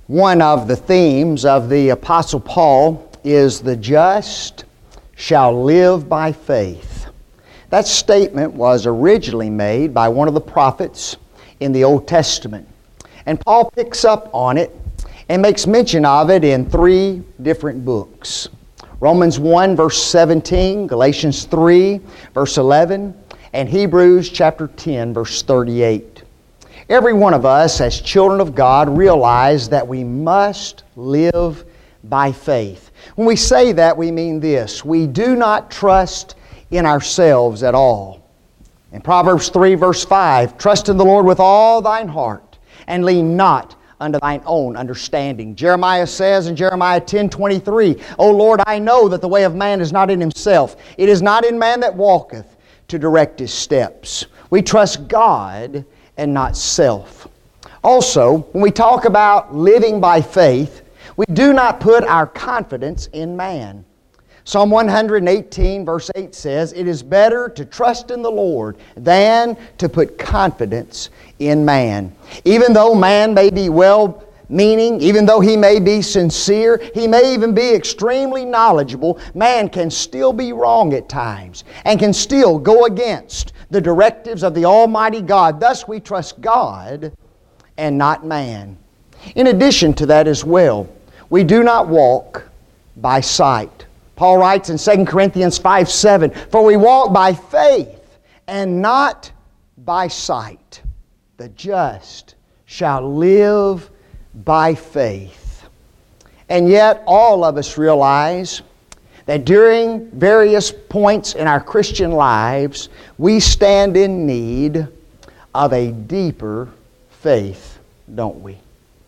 One of the themes of the Apostle Paul is the just shall live by faith. That statement was originally made by one of the prophets in the Old Testament. And Paul picks up on it and makes mention of it in 3 different books. Romans 1 verse 17, Galatians 3 verse 11, and Hebrews chapter 10 verse 38. Every one of us as children of God realize that we must live by faith. When we say that, we mean this: we do not trust in ourselves at all. In Proverbs 3 verse 5, trust in the Lord with all thine heart, and lean not unto thine own understanding. Jeremiah says in Jeremiah 10:23, O Lord, I know that the way of man is not in himself. It is not in man that walketh to direct his steps. We trust God and not self. Also, when we talk about living by faith, we do not put our confidence in man. Psalm 118 verse 8 says, it is better to trust in the Lord than to put confidence in man. Even though man may be well-meaning, even though he may be sincere, he may even be extremely knowledgeable, man can still be wrong at times and can still go against the directives of the Almighty God. Thus we trust God and not man. In addition to that as well, we do not walk by sight. Paul writes in 2 Corinthians 5:7, for we walk by faith and not by sight. The just shall live by faith. And yet all of us realize that during various points in our Christian lives, we stand in need of a deeper faith, don't we?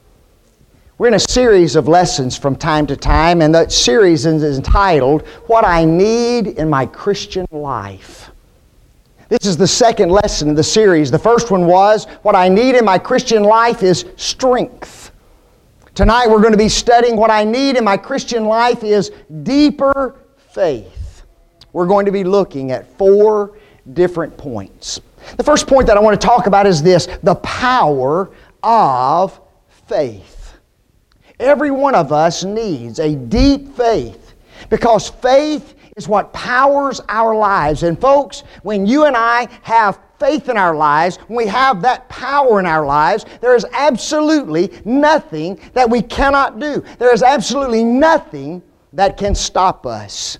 We're in a series of lessons from time to time, and that series is entitled, What I Need in My Christian Life. This is the second lesson in the series. The first one was, What I Need in My Christian Life is strength. Tonight we're going to be studying what I need in my Christian life is deeper faith. We're going to be looking at 4 different points. The first point that I want to talk about is this: the power of faith. Every one of us needs a deep faith because faith is what powers our lives. And folks, when you and I have faith in our lives, when we have that power in our lives, there is absolutely nothing that we cannot do. There is absolutely nothing that can stop us.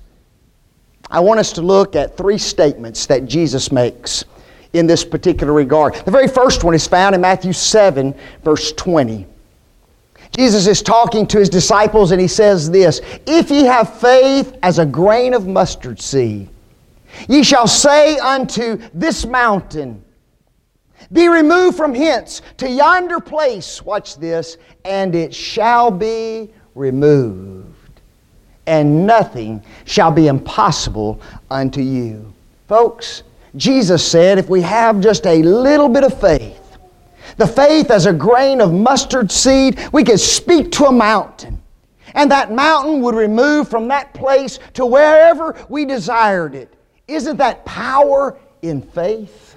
I want us to look at 3 statements that Jesus makes in this particular regard. The very first one is found in Matthew 7, verse 20. Jesus is talking to His disciples and He says this, if ye have faith as a grain of mustard seed, ye shall say unto this mountain, be removed from hence to yonder place, watch this, and it shall be removed, and nothing shall be impossible unto you. Folks, Jesus said if we have just a little bit of faith, the faith as a grain of mustard seed, we could speak to a mountain, and that mountain would remove from that place to wherever we desired it. Isn't that power in faith?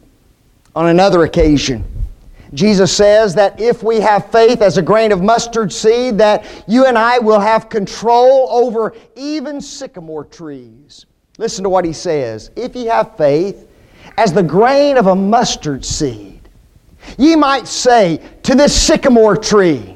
On another occasion, Jesus says that if we have faith as a grain of mustard seed, that you and I will have control over even sycamore trees. Listen to what He says. If ye have faith as the grain of a mustard seed, ye might say to this sycamore tree,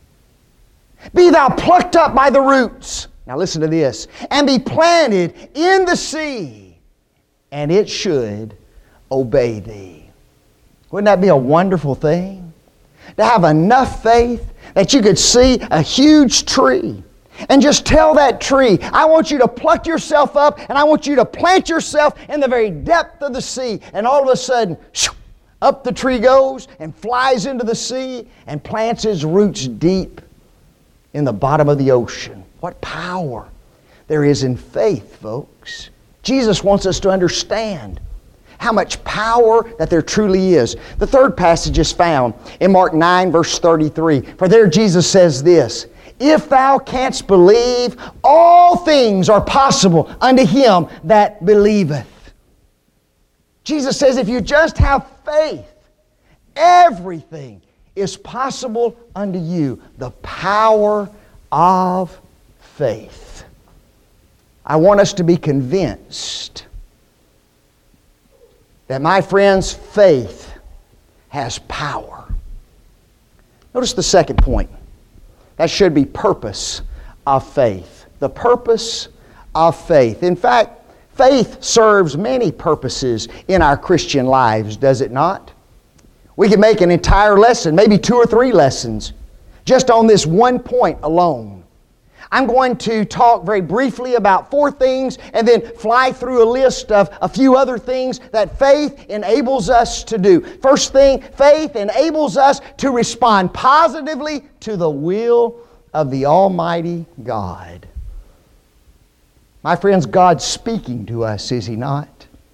be thou plucked up by the roots. Now listen to this. And be planted in the sea, and it should obey thee. Wouldn't that be a wonderful thing? To have enough faith that you could see a huge tree and just tell that tree, I want you to pluck yourself up and I want you to plant yourself in the very depth of the sea. And all of a sudden, up the tree goes and flies into the sea and plants its roots deep in the bottom of the ocean. What power there is in faith, folks. Jesus wants us to understand how much power that there truly is. The third passage is found in Mark 9, verse 33. For there Jesus says this, if thou canst believe, all things are possible unto him that believeth. Jesus says if you just have faith, everything is possible unto you. The power of faith. I want us to be convinced that, my friends, faith has power. Notice the second point. That should be purpose of faith. The purpose of faith. In fact, faith serves many purposes in our Christian lives, does it not? We can make an entire lesson, maybe 2 or 3 lessons, just on this one point alone. I'm going to talk very briefly about 4 things and then fly through a list of a few other things that faith enables us to do. First thing, faith enables us to respond positively to the will of the Almighty God. My friends, God's speaking to us, is He not?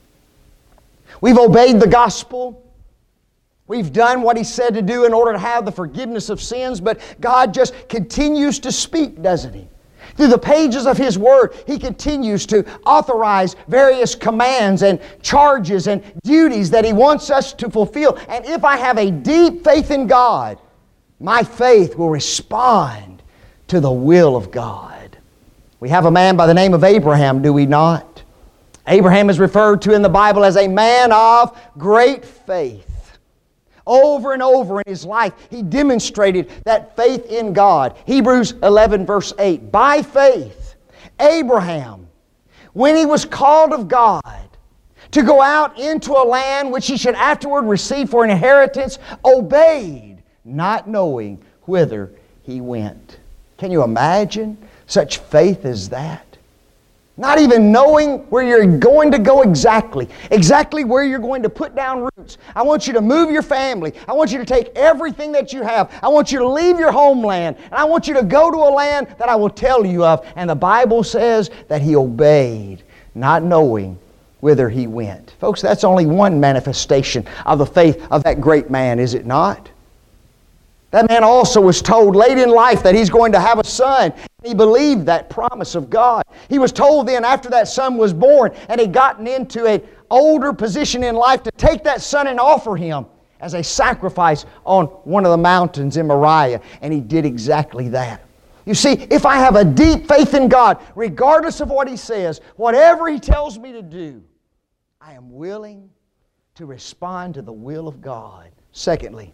We've obeyed the gospel. We've done what He said to do in order to have the forgiveness of sins, but God just continues to speak, doesn't He? Through the pages of His Word, He continues to authorize various commands and charges and duties that He wants us to fulfill. And if I have a deep faith in God, my faith will respond to the will of God. We have a man by the name of Abraham, do we not? Abraham is referred to in the Bible as a man of great faith. Over and over in his life, he demonstrated that faith in God. Hebrews 11 verse 8. By faith, Abraham, when he was called of God to go out into a land which he should afterward receive for an inheritance, obeyed, not knowing whither he went. Can you imagine such faith as that? Not even knowing where you're going to go exactly where you're going to put down roots. I want you to move your family. I want you to take everything that you have. I want you to leave your homeland. And I want you to go to a land that I will tell you of. And the Bible says that he obeyed, not knowing whither he went. Folks, that's only one manifestation of the faith of that great man, is it not? That man also was told late in life that he's going to have a son. He believed that promise of God. He was told then after that son was born and he'd gotten into an older position in life to take that son and offer him as a sacrifice on one of the mountains in Moriah. And he did exactly that. You see, if I have a deep faith in God, regardless of what He says, whatever He tells me to do, I am willing to respond to the will of God. Secondly,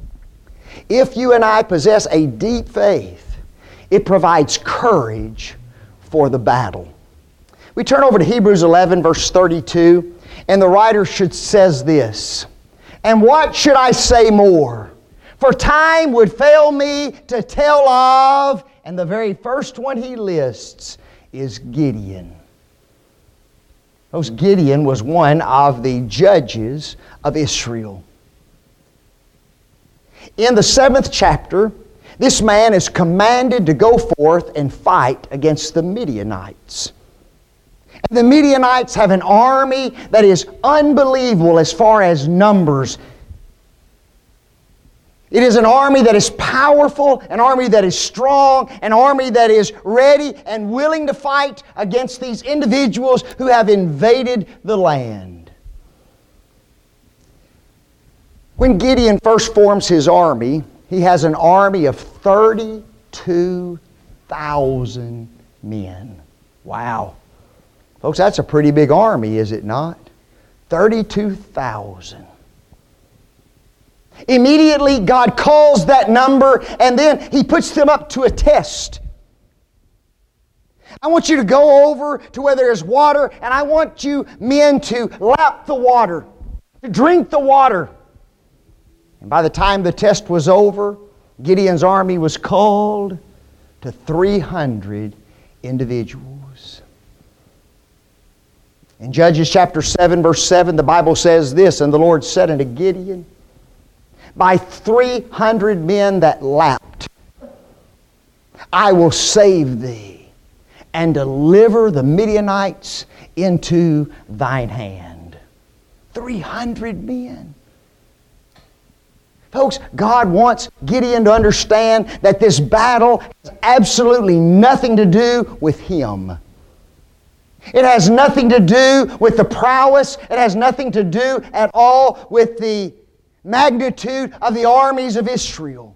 if you and I possess a deep faith, it provides courage for the battle. We turn over to Hebrews 11, verse 32, and the writer says this, "And what should I say more? For time would fail me to tell of," and the very first one he lists is Gideon. Gideon was one of the judges of Israel. In the 7th chapter, this man is commanded to go forth and fight against the Midianites. And the Midianites have an army that is unbelievable as far as numbers. It is an army that is powerful, an army that is strong, an army that is ready and willing to fight against these individuals who have invaded the land. When Gideon first forms his army, he has an army of 32,000 men. Wow. Folks, that's a pretty big army, is it not? 32,000. Immediately, God calls that number, and then He puts them up to a test. I want you to go over to where there is water, and I want you men to lap the water, to drink the water. And by the time the test was over, Gideon's army was called to 300 individuals. In Judges chapter 7, verse 7, the Bible says this, "And the Lord said unto Gideon, By 300 men that lapped, I will save thee, and deliver the Midianites into thine hand." 300 men. Folks, God wants Gideon to understand that this battle has absolutely nothing to do with him. It has nothing to do with the prowess. It has nothing to do at all with the magnitude of the armies of Israel.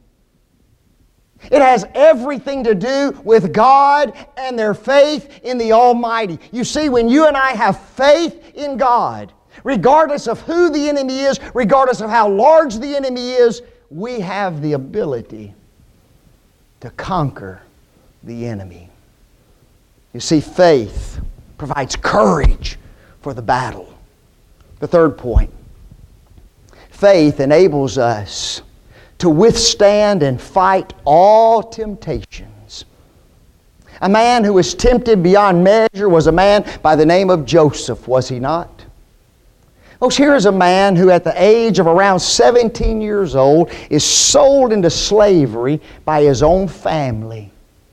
It has everything to do with God and their faith in the Almighty. You see, when you and I have faith in God, regardless of who the enemy is, regardless of how large the enemy is, we have the ability to conquer the enemy. You see, faith provides courage for the battle. The third point, faith enables us to withstand and fight all temptations. A man who was tempted beyond measure was a man by the name of Joseph, was he not? Folks, here is a man who at the age of around 17 years old is sold into slavery by his own family.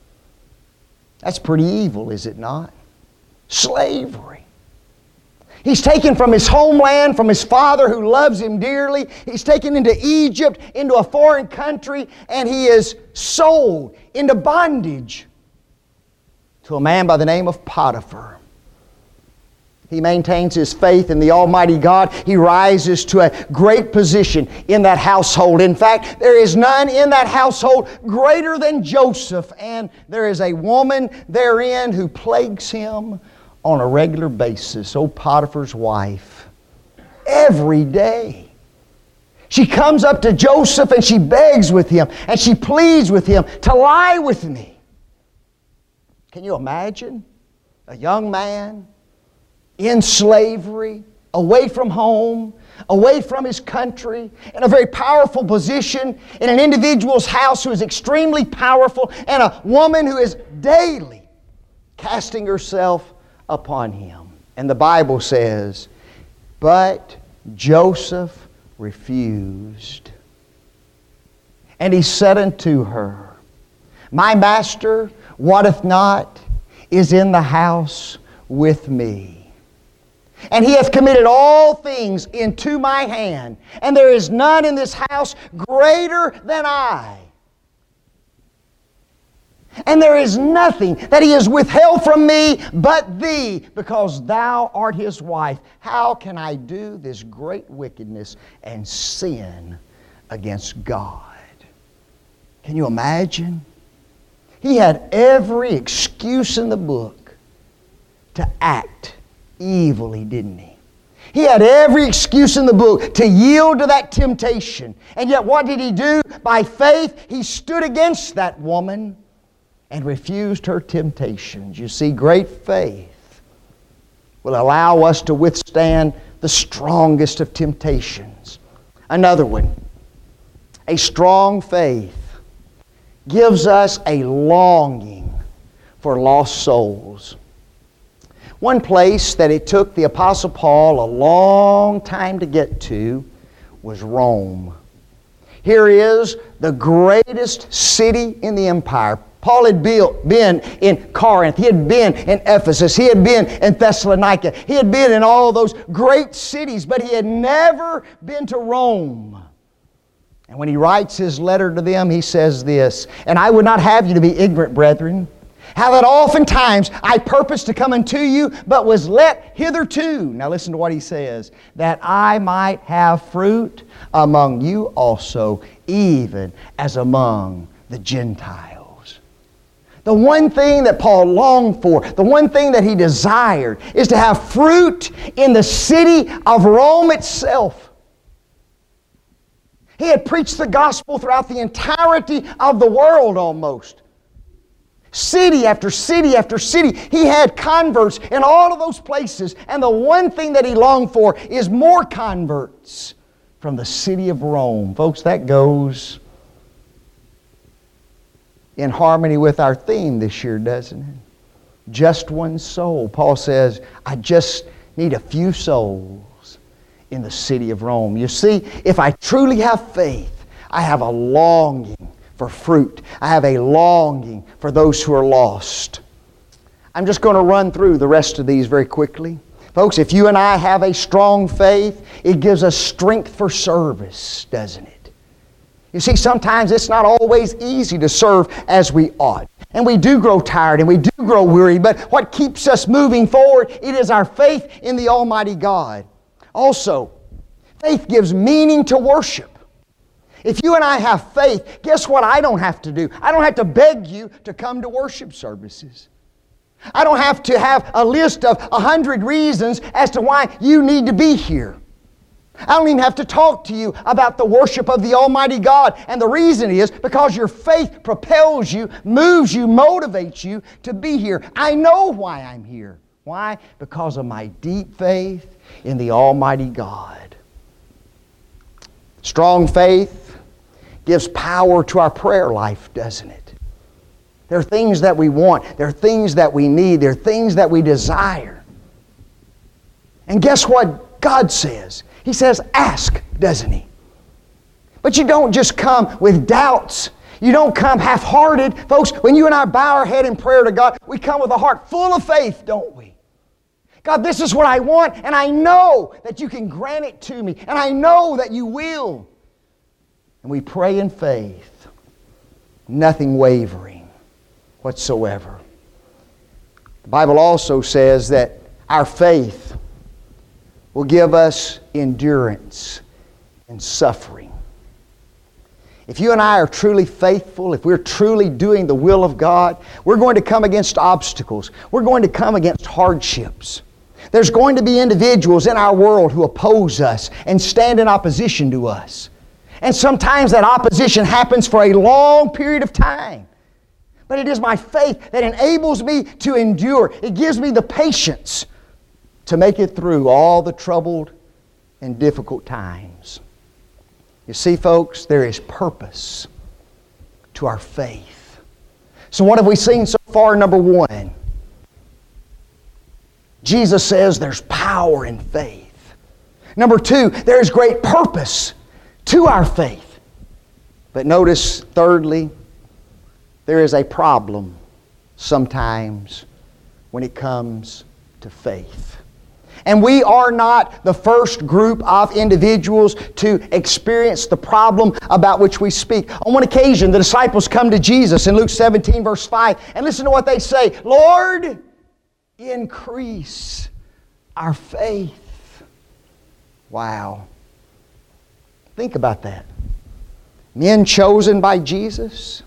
That's pretty evil, is it not? Slavery. He's taken from his homeland, from his father who loves him dearly. He's taken into Egypt, into a foreign country, and he is sold into bondage to a man by the name of Potiphar. He maintains his faith in the Almighty God. He rises to a great position in that household. In fact, there is none in that household greater than Joseph, and there is a woman therein who plagues him on a regular basis. Oh, Potiphar's wife. Every day. She comes up to Joseph and she begs with him and she pleads with him to lie with me. Can you imagine? A young man in slavery, away from home, away from his country, in a very powerful position, in an individual's house who is extremely powerful, and a woman who is daily casting herself upon him. And the Bible says, but Joseph refused. And he said unto her, my master wotteth not is in the house with me. And he hath committed all things into my hand, and there is none in this house greater than I. And there is nothing that he has withheld from me but thee, because thou art his wife. How can I do this great wickedness and sin against God? Can you imagine? He had every excuse in the book to act evilly, didn't he? He had every excuse in the book to yield to that temptation. And yet what did he do? By faith, he stood against that woman and refused her temptations. You see, great faith will allow us to withstand the strongest of temptations. Another one, a strong faith gives us a longing for lost souls. One place that it took the Apostle Paul a long time to get to was Rome. Here is the greatest city in the empire. Paul had been in Corinth. He had been in Ephesus. He had been in Thessalonica. He had been in all those great cities, but he had never been to Rome. And when he writes his letter to them, he says this, and I would not have you to be ignorant, brethren, how that oftentimes I purposed to come unto you, but was let hitherto. Now listen to what he says, that I might have fruit among you also, even as among the Gentiles. The one thing that Paul longed for, the one thing that he desired, is to have fruit in the city of Rome itself. He had preached the gospel throughout the entirety of the world almost. City after city after city. He had converts in all of those places. And the one thing that he longed for is more converts from the city of Rome. Folks, that goes in harmony with our theme this year, doesn't it? Just one soul. Paul says, I just need a few souls in the city of Rome. You see, if I truly have faith, I have a longing for fruit. I have a longing for those who are lost. I'm just going to run through the rest of these very quickly. Folks, if you and I have a strong faith, it gives us strength for service, doesn't it? You see, sometimes it's not always easy to serve as we ought. And we do grow tired and we do grow weary, but what keeps us moving forward, it is our faith in the Almighty God. Also, Faith gives meaning to worship. If you and I have faith, guess what I don't have to do? I don't have to beg you to come to worship services. I don't have to have a list of 100 reasons as to why you need to be here. I don't even have to talk to you about the worship of the Almighty God. And the reason is because your faith propels you, moves you, motivates you to be here. I know why I'm here. Why? Because of my deep faith in the Almighty God. Strong faith gives power to our prayer life, doesn't it? There are things that we want. There are things that we need. There are things that we desire. And guess what God says? He says, ask, doesn't He? But you don't just come with doubts. You don't come half-hearted. Folks, when you and I bow our head in prayer to God, we come with a heart full of faith, don't we? God, this is what I want, and I know that you can grant it to me, and I know that you will. And we pray in faith, nothing wavering whatsoever. The Bible also says that our faith will give us endurance in suffering. If you and I are truly faithful, if we're truly doing the will of God, we're going to come against obstacles. We're going to come against hardships. There's going to be individuals in our world who oppose us and stand in opposition to us. And sometimes that opposition happens for a long period of time. But it is my faith that enables me to endure. It gives me the patience to make it through all the troubled and difficult times. You see, folks, there is purpose to our faith. So what have we seen so far? Number one, Jesus says there's power in faith. Number two, there is great purpose to our faith. But notice, thirdly, there is a problem sometimes when it comes to faith. And we are not the first group of individuals to experience the problem about which we speak. On one occasion, the disciples come to Jesus in Luke 17, verse 5, and listen to what they say. Lord, increase our faith. Wow. Think about that. Men chosen by Jesus,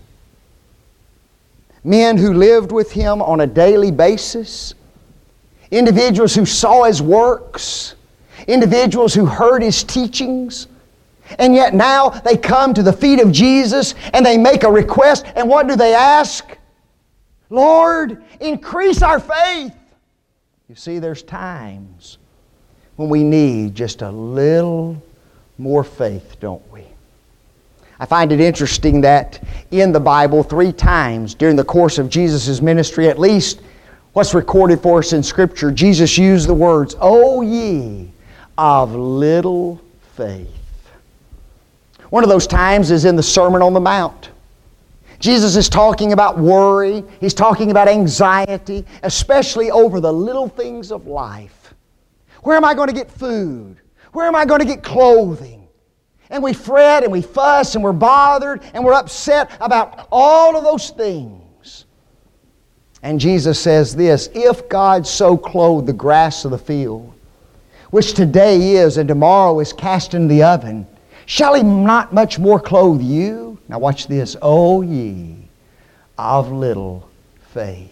men who lived with Him on a daily basis, individuals who saw His works, individuals who heard His teachings, and yet now they come to the feet of Jesus and they make a request, and what do they ask? Lord, increase our faith. You see, there's times when we need just a little more faith, don't we? I find it interesting that in the Bible 3 times during the course of Jesus' ministry, at least what's recorded for us in Scripture, Jesus used the words, O ye of little faith. One of those times is in the Sermon on the Mount. Jesus is talking about worry. He's talking about anxiety, especially over the little things of life. Where am I going to get food? Where am I going to get clothing? And we fret and we fuss and we're bothered and we're upset about all of those things. And Jesus says this, if God so clothed the grass of the field, which today is and tomorrow is cast in the oven, shall He not much more clothe you? Now watch this. O ye of little faith.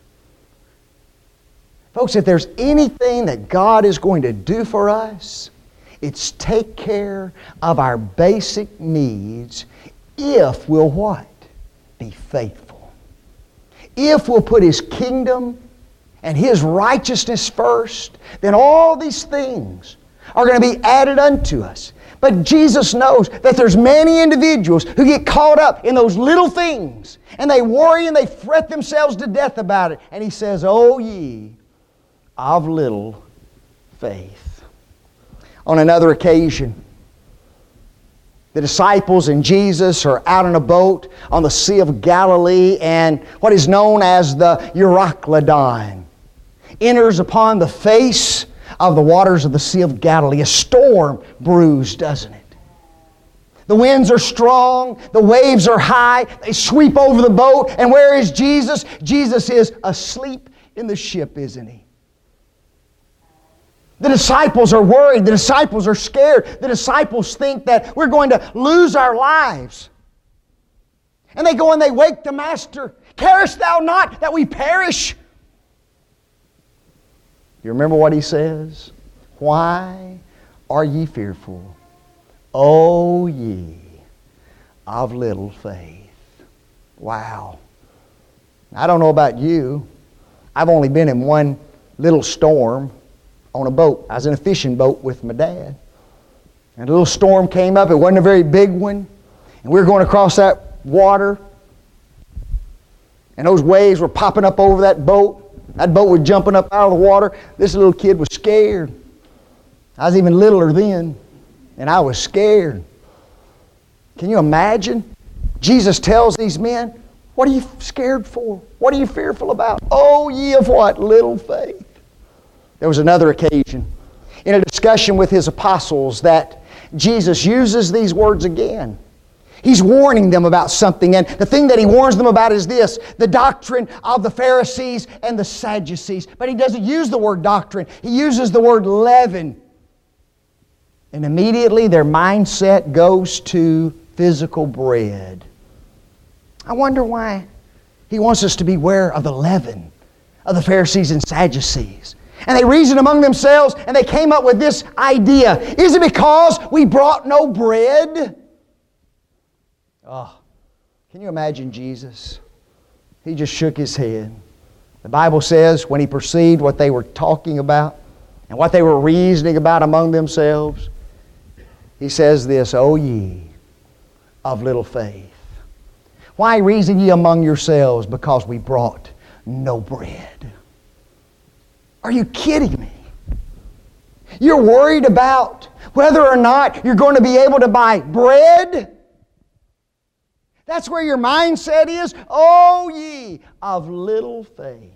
Folks, if there's anything that God is going to do for us, it's take care of our basic needs if we'll what? Be faithful. If we'll put His kingdom and His righteousness first, then all these things are going to be added unto us. But Jesus knows that there's many individuals who get caught up in those little things and they worry and they fret themselves to death about it. And He says, O ye of little faith. On another occasion, the disciples and Jesus are out on a boat on the Sea of Galilee, and what is known as the Euroclydon enters upon the face of the waters of the Sea of Galilee. A storm brews, doesn't it? The winds are strong, the waves are high, they sweep over the boat, and where is Jesus? Jesus is asleep in the ship, isn't He? The disciples are worried. The disciples are scared. The disciples think that we're going to lose our lives. And they go and they wake the Master. Carest thou not that we perish? You remember what He says? Why are ye fearful, O ye of little faith? Wow. I don't know about you. I've only been in one little storm on a boat. I was in a fishing boat with my dad. And a little storm came up. It wasn't a very big one. And we were going across that water. And those waves were popping up over that boat. That boat was jumping up out of the water. This little kid was scared. I was even littler then. And I was scared. Can you imagine? Jesus tells these men, what are you scared for? What are you fearful about? Oh, ye of what? Little faith. There was another occasion in a discussion with His apostles that Jesus uses these words again. He's warning them about something, and the thing that He warns them about is this, the doctrine of the Pharisees and the Sadducees. But He doesn't use the word doctrine. He uses the word leaven. And immediately their mindset goes to physical bread. I wonder why He wants us to beware of the leaven of the Pharisees and Sadducees. And they reasoned among themselves and they came up with this idea. Is it because we brought no bread? Oh, can you imagine Jesus? He just shook His head. The Bible says when He perceived what they were talking about and what they were reasoning about among themselves, He says this, O ye of little faith. Why reason ye among yourselves? Because we brought no bread. Are you kidding me? You're worried about whether or not you're going to be able to buy bread? That's where your mindset is? O ye of little faith.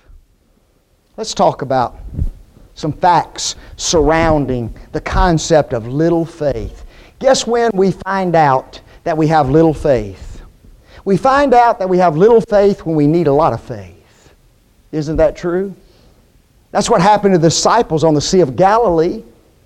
Let's talk about some facts surrounding the concept of little faith. Guess when we find out that we have little faith? We find out that we have little faith when we need a lot of faith. Isn't that true? That's what happened to the disciples on the Sea of Galilee.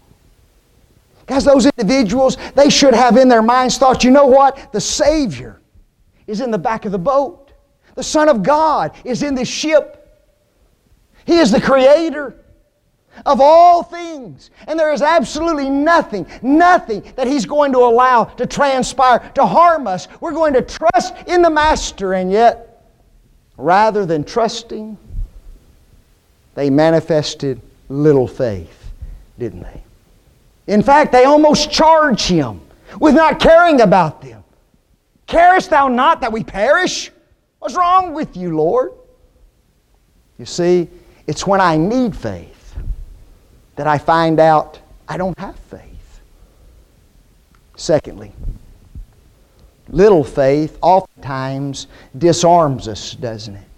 Guys, those individuals, they should have in their minds thought, you know what? The Savior is in the back of the boat. The Son of God is in the ship. He is the Creator of all things. And there is absolutely nothing that He's going to allow to transpire to harm us. We're going to trust in the Master, and yet, rather than trusting, they manifested little faith, didn't they? In fact, they almost charged Him with not caring about them. Carest thou not that we perish? What's wrong with you, Lord? You see, it's when I need faith that I find out I don't have faith. Secondly, little faith oftentimes disarms us, doesn't it?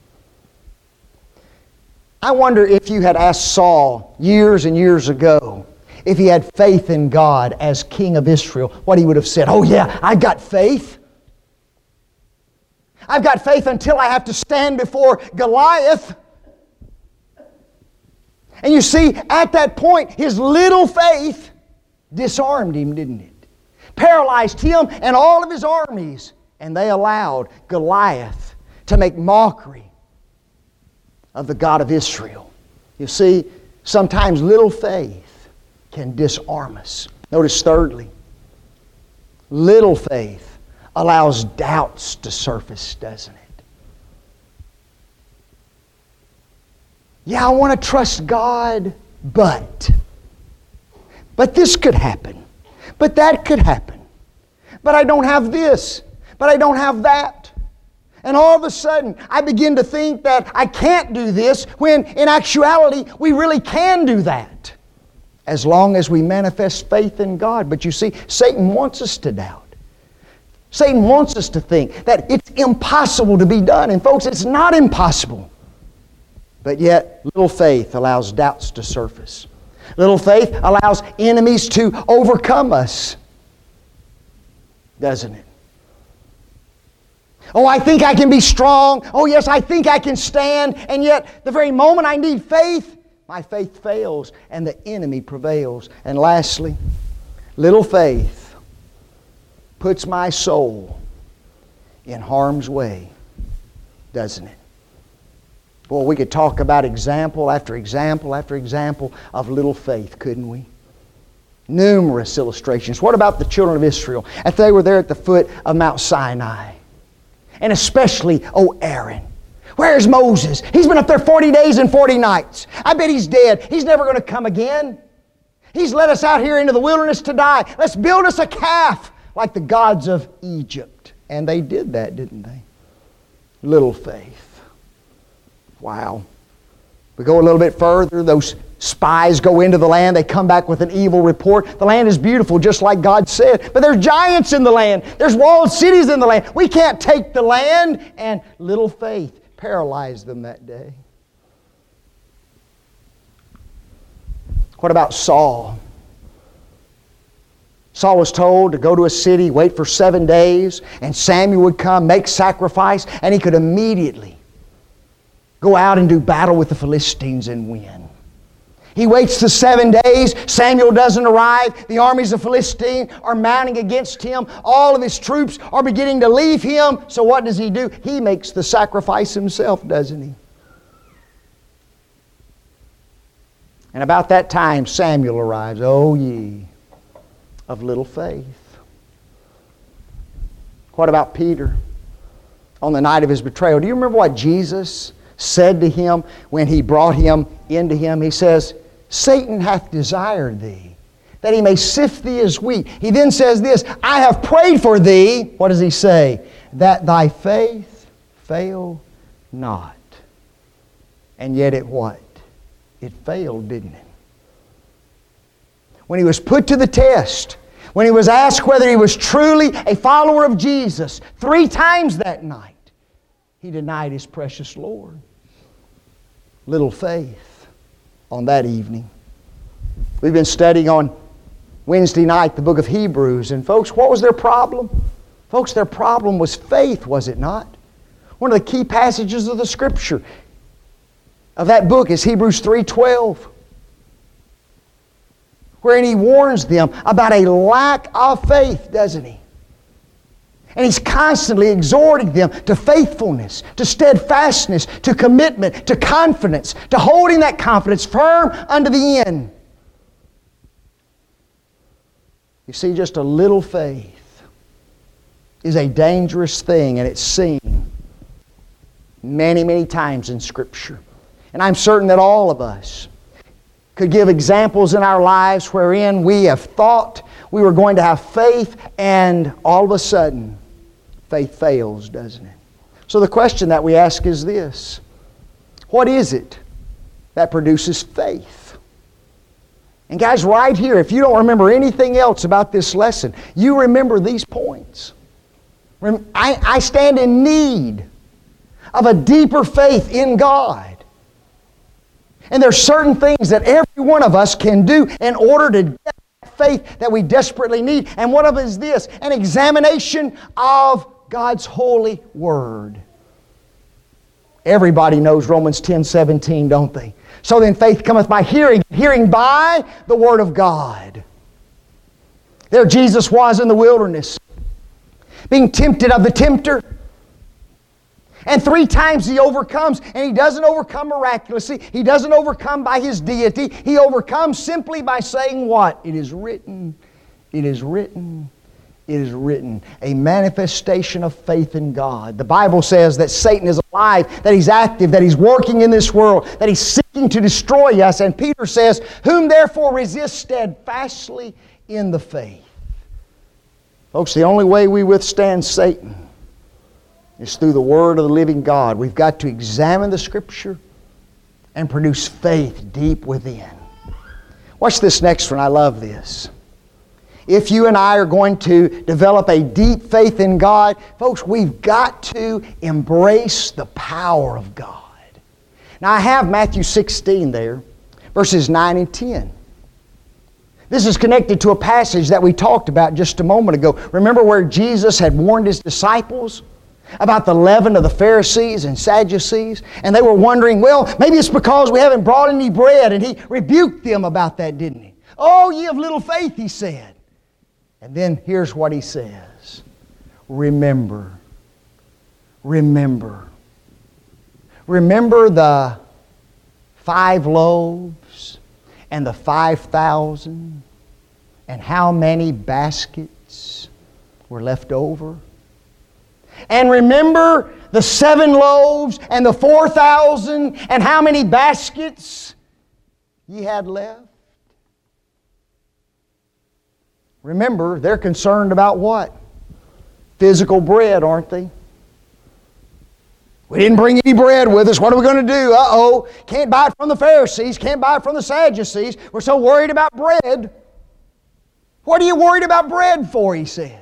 I wonder if you had asked Saul years and years ago if he had faith in God as king of Israel, what he would have said. Oh yeah, I've got faith. I've got faith until I have to stand before Goliath. And you see, at that point, his little faith disarmed him, didn't it? Paralyzed him and all of his armies. And they allowed Goliath to make mockery of the God of Israel. You see, sometimes little faith can disarm us. Notice thirdly, little faith allows doubts to surface, doesn't it? Yeah, I want to trust God, but this could happen. But that could happen. But I don't have this. But I don't have that. And all of a sudden, I begin to think that I can't do this, when in actuality, we really can do that, as long as we manifest faith in God. But you see, Satan wants us to doubt. Satan wants us to think that it's impossible to be done. And folks, it's not impossible. But yet, little faith allows doubts to surface. Little faith allows enemies to overcome us, doesn't it? Oh, I think I can be strong. Oh, yes, I think I can stand. And yet, the very moment I need faith, My faith fails and the enemy prevails. And lastly, little faith puts my soul in harm's way, doesn't it? Boy, we could talk about example after example after example of little faith, couldn't we? Numerous illustrations. What about the children of Israel? If they were there at the foot of Mount Sinai, and especially, Aaron. Where's Moses? He's been up there 40 days and 40 nights. I bet he's dead. He's never going to come again. He's led us out here into the wilderness to die. Let's build us a calf like the gods of Egypt. And they did that, didn't they? Little faith. Wow. We go a little bit further. Those spies go into the land. They come back with an evil report. The land is beautiful, just like God said. But there's giants in the land. There's walled cities in the land. We can't take the land. And little faith paralyzed them that day. What about Saul? Saul was told to go to a city, wait for 7 days, and Samuel would come, make sacrifice, and he could immediately go out and do battle with the Philistines and win. He waits the 7 days. Samuel doesn't arrive. The armies of Philistine are mounting against him. All of his troops are beginning to leave him. So what does he do? He makes the sacrifice himself, doesn't he? And about that time, Samuel arrives. Oh, ye of little faith. What about Peter? On the night of his betrayal, do you remember what Jesus said to him when he brought him into him? He says, Satan hath desired thee, that he may sift thee as wheat. He then says this, I have prayed for thee, what does he say? That thy faith fail not. And yet it what? It failed, didn't it? When he was put to the test, when he was asked whether he was truly a follower of Jesus, 3 times that night, he denied his precious Lord. Little faith on that evening. We've been studying on Wednesday night the book of Hebrews. And folks, what was their problem? Folks, their problem was faith, was it not? One of the key passages of the Scripture of that book is Hebrews 3:12, wherein he warns them about a lack of faith, doesn't he? And he's constantly exhorting them to faithfulness, to steadfastness, to commitment, to confidence, to holding that confidence firm unto the end. You see, just a little faith is a dangerous thing, and it's seen many, many times in Scripture. And I'm certain that all of us could give examples in our lives wherein we have thought we were going to have faith, and all of a sudden, faith fails, doesn't it? So the question that we ask is this: what is it that produces faith? And guys, right here, if you don't remember anything else about this lesson, you remember these points. I stand in need of a deeper faith in God. And there's certain things that every one of us can do in order to get that faith that we desperately need. And one of them is this: an examination of God's holy Word. Everybody knows Romans 10:17, don't they? So then faith cometh by hearing, hearing by the Word of God. There Jesus was in the wilderness, being tempted of the tempter. And 3 times he overcomes, and he doesn't overcome miraculously. He doesn't overcome by his deity. He overcomes simply by saying what? It is written, it is written, it is written. A manifestation of faith in God. The Bible says that Satan is alive, that he's active, that he's working in this world, that he's seeking to destroy us. And Peter says, whom therefore resist steadfastly in the faith. Folks, the only way we withstand Satan is through the Word of the living God. We've got to examine the Scripture and produce faith deep within. Watch this next one. I love this. If you and I are going to develop a deep faith in God, folks, we've got to embrace the power of God. Now I have Matthew 16 there, verses 9 and 10. This is connected to a passage that we talked about just a moment ago. Remember where Jesus had warned His disciples about the leaven of the Pharisees and Sadducees, and they were wondering, well, maybe it's because we haven't brought any bread, and He rebuked them about that, didn't He? Oh, ye of little faith, He said. And then here's what He says. Remember. Remember. Remember the 5 loaves and the 5,000 and how many baskets were left over? And remember the 7 loaves and the 4,000 and how many baskets ye had left? Remember, they're concerned about what? Physical bread, aren't they? We didn't bring any bread with us. What are we going to do? Uh-oh. Can't buy it from the Pharisees. Can't buy it from the Sadducees. We're so worried about bread. What are you worried about bread for, He says.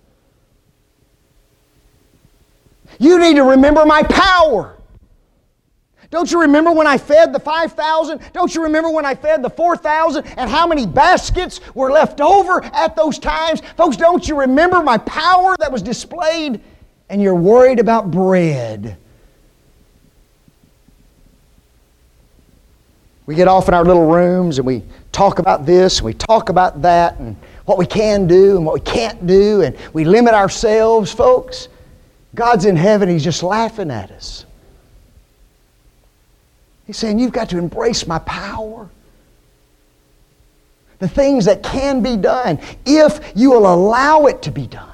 You need to remember my power. Don't you remember when I fed the 5,000? Don't you remember when I fed the 4,000 and how many baskets were left over at those times? Folks, don't you remember my power that was displayed? And you're worried about bread. We get off in our little rooms and we talk about this and we talk about that and what we can do and what we can't do, and we limit ourselves, folks. God's in heaven, He's just laughing at us. He's saying, you've got to embrace my power. The things that can be done, if you will allow it to be done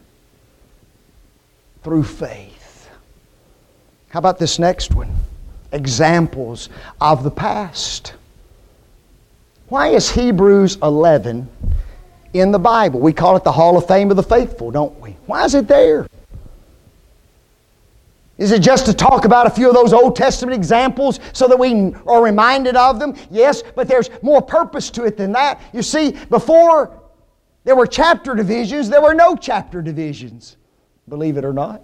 through faith. How about this next one? Examples of the past. Why is Hebrews 11 in the Bible? We call it the Hall of Fame of the Faithful, don't we? Why is it there? Is it just to talk about a few of those Old Testament examples so that we are reminded of them? Yes, but there's more purpose to it than that. You see, before there were chapter divisions, there were no chapter divisions. Believe it or not.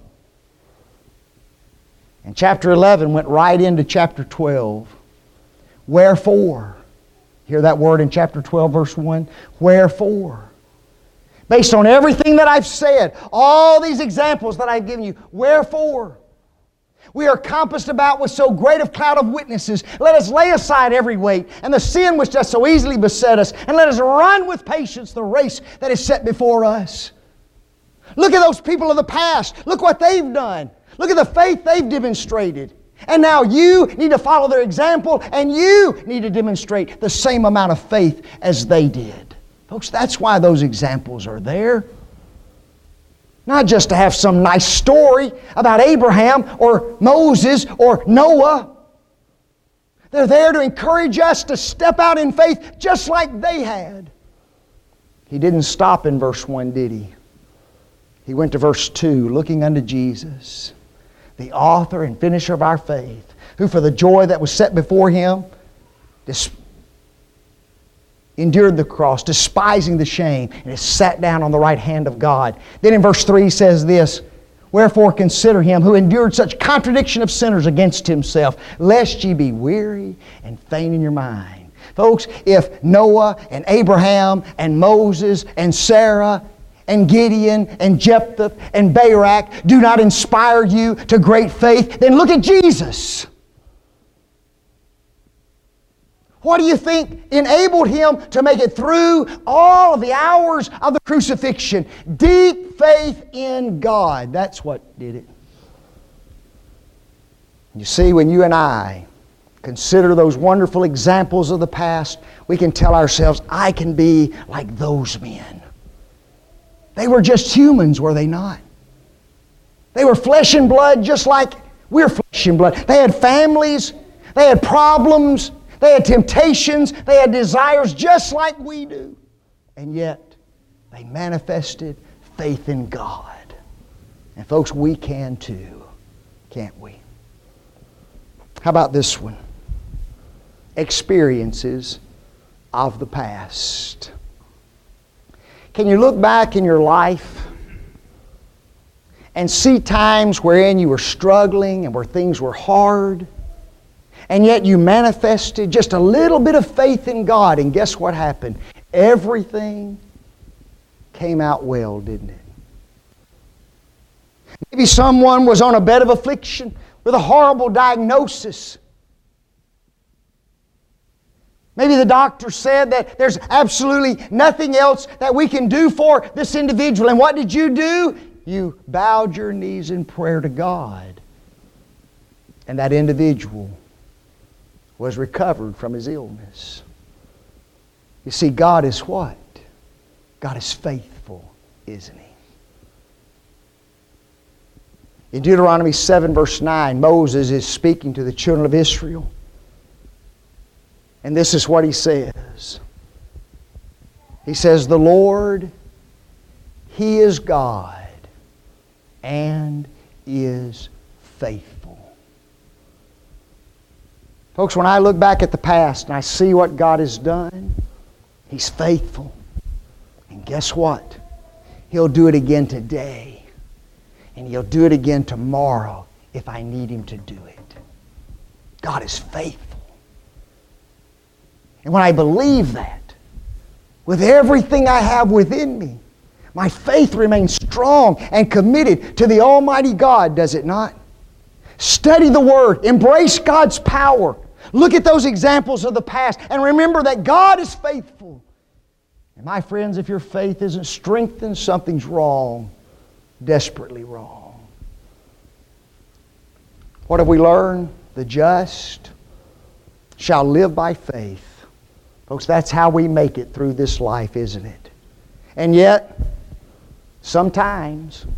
And chapter 11 went right into chapter 12. Wherefore? Hear that word in chapter 12, verse 1. Wherefore? Based on everything that I've said, all these examples that I've given you, wherefore? We are compassed about with so great a cloud of witnesses. Let us lay aside every weight and the sin which does so easily beset us, and let us run with patience the race that is set before us. Look at those people of the past. Look what they've done. Look at the faith they've demonstrated. And now you need to follow their example, and you need to demonstrate the same amount of faith as they did. Folks, that's why those examples are there. Not just to have some nice story about Abraham or Moses or Noah. They're there to encourage us to step out in faith just like they had. He didn't stop in verse 1, did he? He went to verse 2, looking unto Jesus, the author and finisher of our faith, who for the joy that was set before Him endured the cross, despising the shame, and is sat down on the right hand of God. Then in verse 3 says this, wherefore consider Him who endured such contradiction of sinners against Himself, lest ye be weary and faint in your mind. Folks, if Noah and Abraham and Moses and Sarah and Gideon and Jephthah and Barak do not inspire you to great faith, then look at Jesus. What do you think enabled Him to make it through all of the hours of the crucifixion? Deep faith in God. That's what did it. You see, when you and I consider those wonderful examples of the past, we can tell ourselves, I can be like those men. They were just humans, were they not? They were flesh and blood just like we're flesh and blood. They had families. They had problems. They had temptations. They had desires just like we do. And yet, they manifested faith in God. And folks, we can too, can't we? How about this one? Experiences of the past. Can you look back in your life and see times wherein you were struggling and where things were hard, and yet you manifested just a little bit of faith in God, and guess what happened? Everything came out well, didn't it? Maybe someone was on a bed of affliction with a horrible diagnosis. Maybe the doctor said that there's absolutely nothing else that we can do for this individual. And what did you do? You bowed your knees in prayer to God. And that individual was recovered from his illness. You see, God is what? God is faithful, isn't He? In Deuteronomy 7 verse 9, Moses is speaking to the children of Israel. And this is what he says. He says, "The Lord, He is God and is faithful." Folks, when I look back at the past and I see what God has done, He's faithful. And guess what? He'll do it again today. And He'll do it again tomorrow if I need Him to do it. God is faithful. And when I believe that, with everything I have within me, my faith remains strong and committed to the Almighty God, does it not? Study the Word. Embrace God's power. Look at those examples of the past and remember that God is faithful. And my friends, if your faith isn't strengthened, something's wrong. Desperately wrong. What have we learned? The just shall live by faith. Folks, that's how we make it through this life, isn't it? And yet, sometimes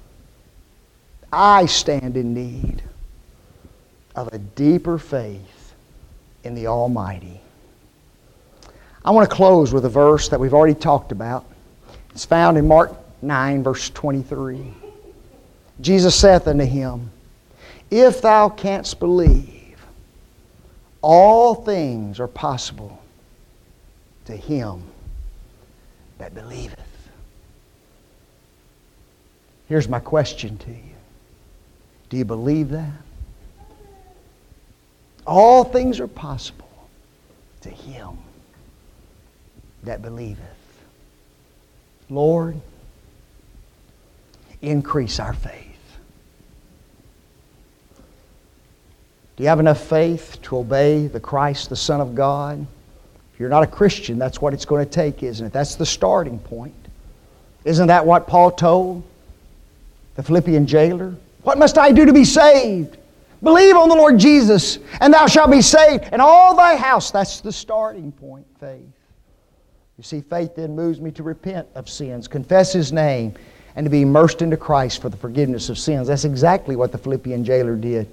I stand in need of a deeper faith in the Almighty. I want to close with a verse that we've already talked about. It's found in Mark 9, verse 23. Jesus saith unto him, "If thou canst believe, all things are possible to him that believeth." Here's my question to you. Do you believe that? All things are possible to him that believeth. Lord, increase our faith. Do you have enough faith to obey the Christ, the Son of God? If you're not a Christian, that's what it's going to take, isn't it? That's the starting point. Isn't that what Paul told the Philippian jailer? "What must I do to be saved?" "Believe on the Lord Jesus, and thou shalt be saved, and all thy house." That's the starting point, faith. You see, faith then moves me to repent of sins, confess His name, and to be immersed into Christ for the forgiveness of sins. That's exactly what the Philippian jailer did.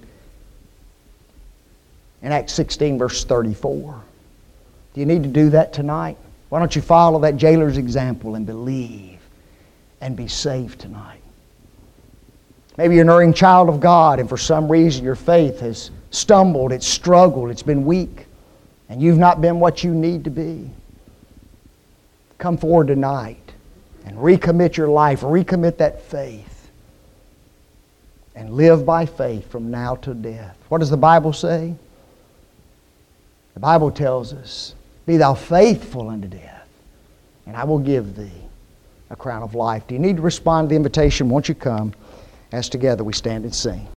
In Acts 16, verse 34. Do you need to do that tonight? Why don't you follow that jailer's example and believe and be saved tonight? Maybe you're an erring child of God and for some reason your faith has stumbled, it's struggled, it's been weak, and you've not been what you need to be. Come forward tonight and recommit your life, recommit that faith, and live by faith from now to death. What does the Bible say? The Bible tells us, "Be thou faithful unto death, and I will give thee a crown of life." Do you need to respond to the invitation? Won't you come as together we stand and sing?